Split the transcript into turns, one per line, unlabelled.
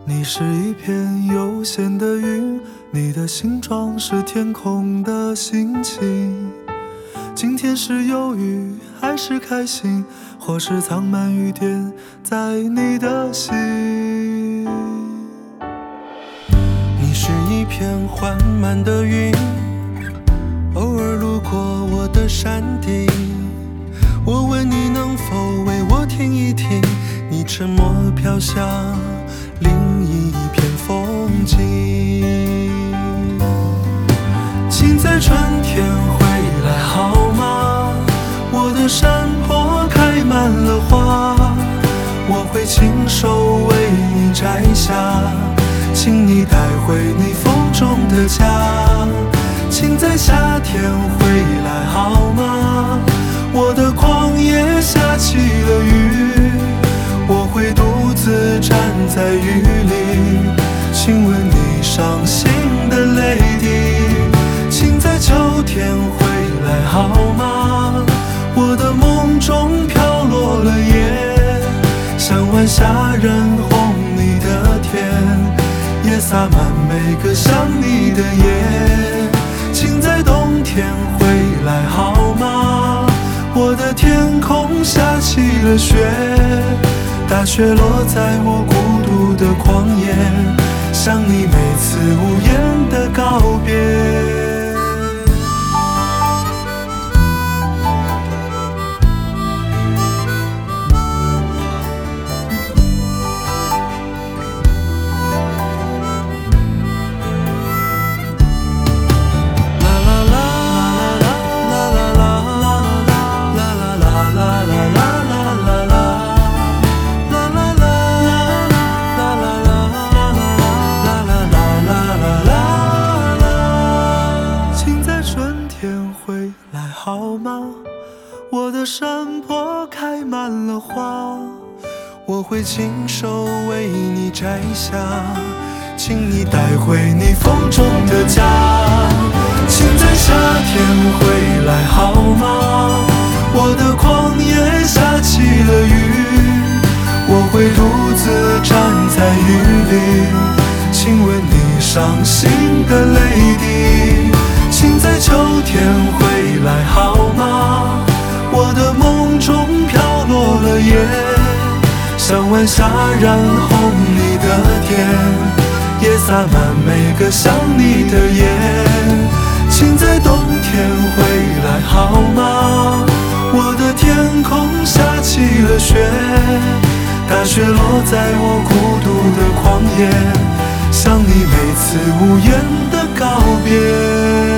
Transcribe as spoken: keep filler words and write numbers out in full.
你是一片悠闲的云，你的形状是天空的心情。今天是忧郁还是开心，或是藏满雨点在你的心。
你是一片缓慢的云，偶尔路过我的山顶。我问你能否为我听一听，你沉默飘向另一片风景。请在春天回来好吗？我的山坡开满了花，我会亲手为你摘下，请你带回你风中的家。请在夏天回来好吗？我的旷野下起了雨，我会独自站在雨里，亲吻你伤心的泪滴。请在秋天回来好吗？我的梦中飘落了叶，像晚霞染红你的天，也洒满每个想你的夜。请在冬天回来好吗？我的天空下起了雪，大雪落在我孤独的旷野，像你每次无言的告别。
好吗？我的山坡开满了花，
我会亲手为你摘下，请你带回你风中的家。请在夏天回来好吗？我的旷野下起了雨，我会独自站在雨里，亲吻你伤心的泪滴。请在秋天回来好吗？我的梦中飘落了叶，像晚霞染红你的天，也洒满每个想你的夜。请在冬天回来好吗？我的天空下起了雪，大雪落在我孤独的旷野，像你每次无言的告别。